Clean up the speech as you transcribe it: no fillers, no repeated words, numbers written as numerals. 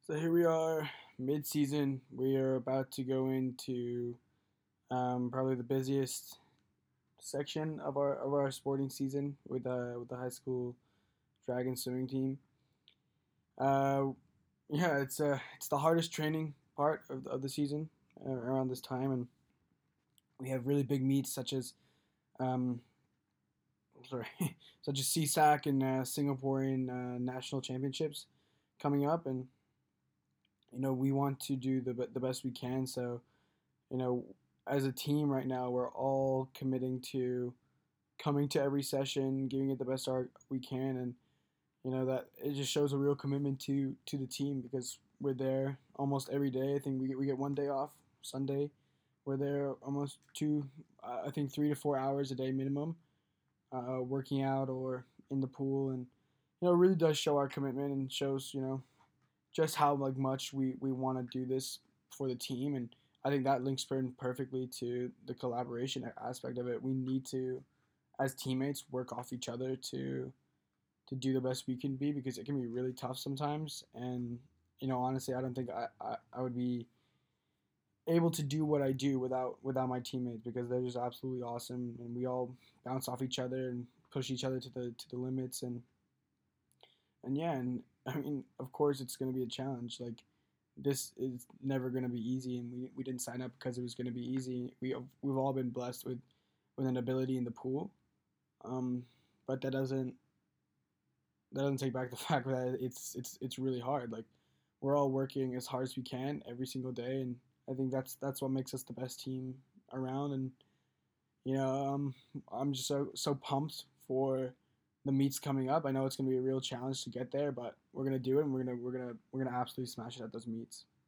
So here we are, mid-season. We are about to go into probably the busiest section of our sporting season with the high school dragon swimming team. Uh, yeah, it's the hardest training part of the season around this time, and we have really big meets um, sorry, such as CSAC and Singaporean national championships coming up, and we want to do the best we can. So you know, as a team right now, we're all committing to coming to every session, giving it the best art we can, and that it just shows a real commitment to the team because we're there almost every day. I think we get one day off, Sunday. We're there almost I think 3 to 4 hours a day minimum, working out or in the pool, and it really does show our commitment and shows just how like much we want to do this for the team. And I think that links perfectly to the collaboration aspect of it. We need to, as teammates, work off each other to do the best we can be because it can be really tough sometimes. And honestly, I don't think I would be able to do what I do without my teammates because they're just absolutely awesome and we all bounce off each other and push each other to the limits. And yeah, and I mean, of course, it's going to be a challenge. Like, this is never going to be easy, and we didn't sign up because it was going to be easy. We've all been blessed with an ability in the pool, um, but that doesn't take back the fact that it's really hard. Like, we're all working as hard as we can every single day, and I think that's what makes us the best team around. And you know, um, I'm just so pumped for the meets coming up. I know it's gonna be a real challenge to get there, but we're gonna do it, and we're gonna absolutely smash it at those meets.